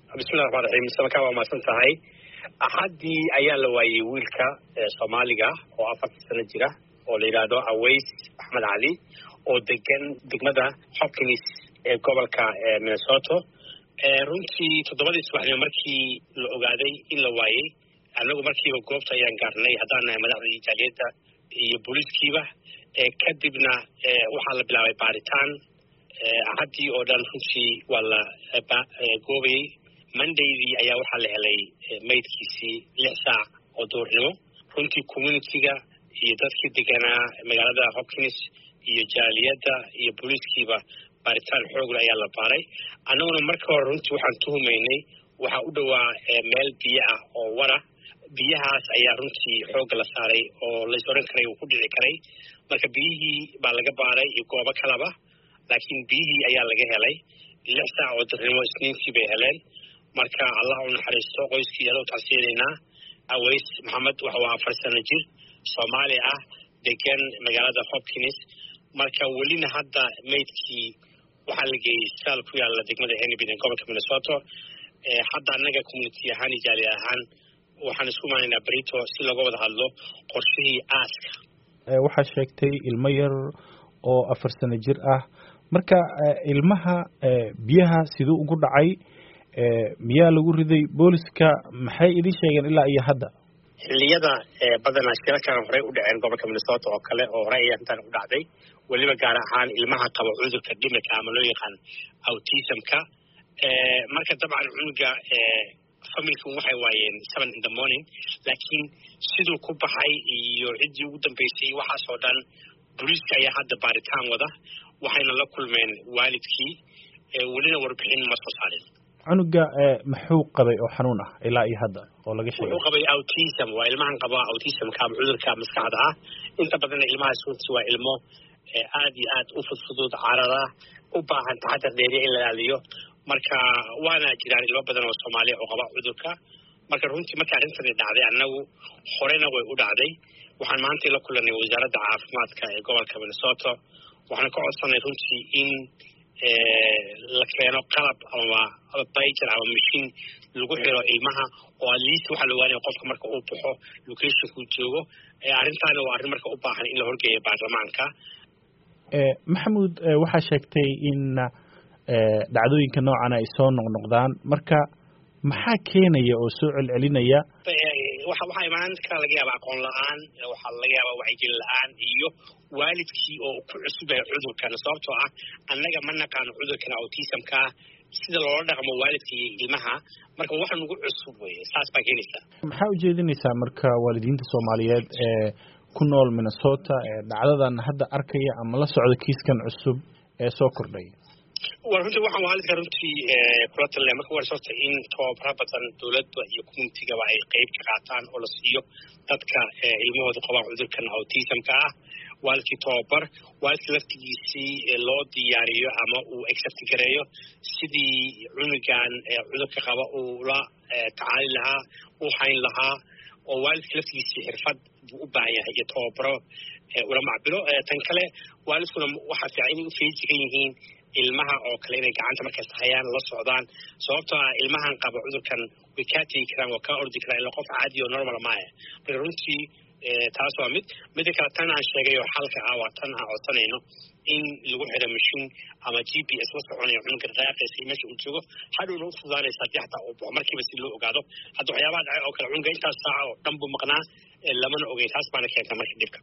bismillahi rahmaani rahiim. Sababka waa maasantahay. Axadii ayaa la waayay wiilka Soomaaliga oo 4 sano jira oo la yiraahdo Aways Ahmed Ali oo degan degmada Hopkins ee gobolka Minnesota. Runtii 7 subaxnimo markii la ogaaday in la waayay, anagu markiiba goobta ayaan gaarnay haddaan nahay madaxda Itaaliyada iyo booliskiiba. Kadibna waxaa la bilaabay baaritaan. Axadii oo dhan runtii waa la goobay. Mondaydii ayaa waxaa la helay maydkiisii 6 saac oo duurnimo. Runtii community-ga iyo dadkii deganaa magaalada Hopkins iyo jaaliyadda iyo booliskiiba baaritaan xoog leh ayaa la baaray. Annaguna marka hore runtii waxaan tuhumaynay waxaa u dhowaa meel biyo ah oo wara. Biyahaas ayaa runtii xoog la saaray oo la is oran karay uu ku dhici karay. Marka biyihii baa laga baaray iyo goobo kaleba, laakiin biyihii ayaa laga helay 6 saac oo duurnimo Isniintii bay heleen. marka Allah uu naxariisto qoyskii iyadoo taasiinayna Aways Maxamed waxa uu 4 sano jir Soomaali ah degan magaalada Hopkins. marka welina hadda maydkii waxa la geeyay isbitaal ku yaala degmada Hennepin ee gobolka Minnesota. hadda anaga community ahaan jaali ahaan waxaan isku maalinaa Brito si looga wada hadlo qorshihii aaska. waxa sheegtay ilmo yar oo 4 sano jir ah. marka ilmaha biyaha sidoo ugu dhacay miyaa lagu riday booliska maxay idin sheegeen ilaa iyo hadda? xilliyada badanaa shirarkan hore u dhaceen gobolka Minnesota oo kale oo hore ay intaan u dhacday, waliba gaar ahaan ilmaha qaba cudurka dhimirka ama loo yaqaan autism-ka. marka dabcan cunuga familku waxay waayeen 7 in the morning, laakiin sidoo ku baxay iyo cidii ugu dambeysay waxaas oo dhan booliska ayaa hadda baaritaan wada. waxayna la kulmeen waalidkii welina warbixin ma soo saarin. cunuga muxuu qabay oo xanuun ah ilaa iyo hadda oo laga sheegay? wuxuu qabay autism. waa ilmahan qaba autism-ka ama cudurka maskaxda ah. inta badan ilmahaas runtii waa ilmo aad iyo aad u fudfudud, carada, u baahan taxadar dheeri in la ilaaliyo. marka waana jiraan ilmo badan oo Soomaali oo qaba cudurka. marka runtii marka arrintan dhacday annagu horena way u dhacday. waxaan maanta la kulanay wasaaradda caafimaadka ee gobolka Minnesota. waxaan ka codsanay runtii in la keeno qalab ama pager ama machine lagu xiro ilmaha oo at least waxa la ogaanayo qofka marka uu baxo location-ku joogo. arrintaana waa arrin marka u baahan in la horgeeyo baarlamaanka. Maxamuud, waxa sheegtay in dhacdooyinka noocan ay soo noqnoqdaan. marka maxaa keenaya oo soo celcelinaya? waxa imaanka laga yaabaa aqoon la'aan, waxa laga yaabaa wacyigelin la'aan iyo waalidkii oo ku cusub ee cudurkan. sababtoo ah annaga ma naqaan cudurkan autism-ka sida loola dhaqmo waalidka iyo ilmaha. marka waxa nagu cusub weeye, saas baa keenaysa. maxaa ujeedinaysaa marka waalidiinta Soomaaliyeed ee ku nool Minnesota ee dhacdadan hadda arkaya ama la socda kiiskan cusub ee soo kordhay? runtii waxaan waalidka runtii kula talinaya marka hore horta in tababaro badan dowladda iyo community-gaba ay qayb ka qaataan oo la siiyo dadka ilmahooda qaba cudurkan autism-ka ah. waalidkii tababar, waalidkii laftigiisii loo diyaariyo ama uu accept gareeyo sidii cunugan cudurka qaba uu la tacaali lahaa, u hayn lahaa. oo waalidkii laftigiisii xirfad buu u baahan yahay iyo tababaro ula macbilo. tan kale waalidkuna waxaa fiican inay u feejigan yihiin ilmaha oo kale inay gacanta markaas hayaan la socdaan. sababtoo ah ilmahan qaba cudurkan way kaa tegi karaan, waa kaa ordi karaan ilaa qof caadi oo normal maaha. marka runtii taas waa mida kale tan aan sheegay oo xalka ah waa tan aan codsanayno in lagu xiro machine ama GPS la soconayo cunuga dhaqaaqaysa meesha uu joogo. hadhowna u fududaanaysa haddii xataa uu baxo markiiba si loo ogaado. hadda waxyaabaha dhacay oo kale cunuga intaas saaca oo dhan buu maqnaa lamana ogeyn. taas baana keenta marka dhibka.